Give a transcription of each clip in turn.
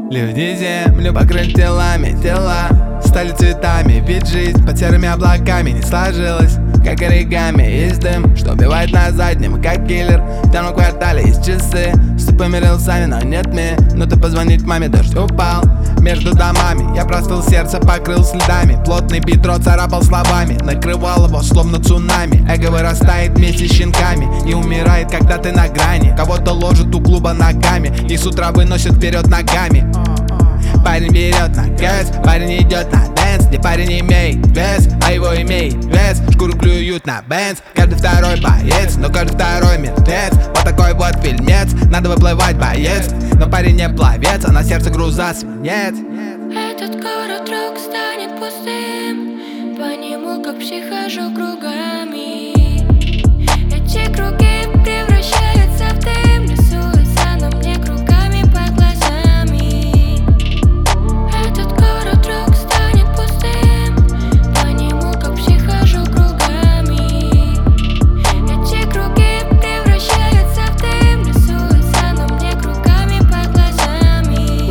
Люди землю покрыли телами, тела стали цветами, ведь жизнь под серыми облаками не сложилась, как оригами. Есть дым, что убивает на заднем, как киллер. В темном квартале есть часы с тупыми рилсами, но нет минуты позвонить маме. Дождь упал между домами, я простыл, сердце покрыл следами. Плотный бедро царапал словами, накрывал его словно цунами. Эго вырастает вместе с щенками и умирает, когда ты на грани. Кого-то ложат у клуба ногами и с утра выносят вперед ногами. Парень берет на газ, парень идет на дэнс, где парень имеет вес, а его имеет вес. Шкуру клюют на бенз, каждый второй боец, но каждый второй мертвец. Вот такой вот фильмец, надо выплывать, боец. Но парень не пловец, а на сердце груза свинец. Этот город вдруг станет пустым, по нему как пси хожу кругами. Эти круги превращаются в дым, рисуются на мне кругами под глазами. Этот город вдруг станет пустым, по нему как пси хожу кругами. Эти круги превращаются в дым, рисуются на мне кругами под глазами.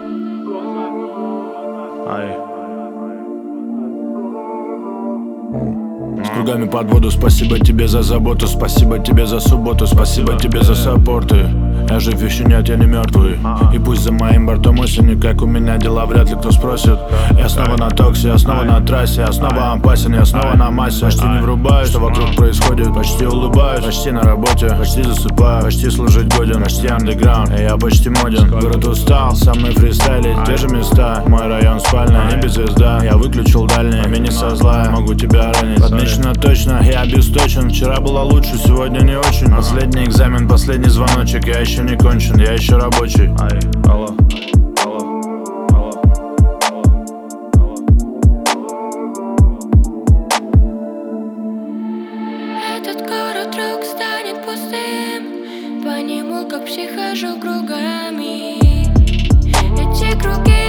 С кругами под воду, спасибо тебе за заботу, спасибо тебе за субботу, спасибо тебе за саппорты. Я жив, еще нет, я не мертвый. И пусть за моим бортом осени, как у меня дела, вряд ли кто спросит. Я снова на токсе, я снова на трассе, я снова опасен, я снова на массе. Почти не врубаюсь, что вокруг происходит, почти улыбаюсь, почти на работе, почти засыпаю, почти служить годен, почти андеграунд, и я почти моден. Город устал, со мной фристайлить, те же места, мой район спальня, небе звезда. Я выключил дальний, мини со зла, могу тебя ранить. Подмечено точно, я обесточен, вчера было лучше, сегодня не очень. Последний экзамен, последний звоночек, я еще не кончен, я еще рабочий. Алло. Этот город вдруг станет пустым, по нему как пси хожу кругами. Эти круги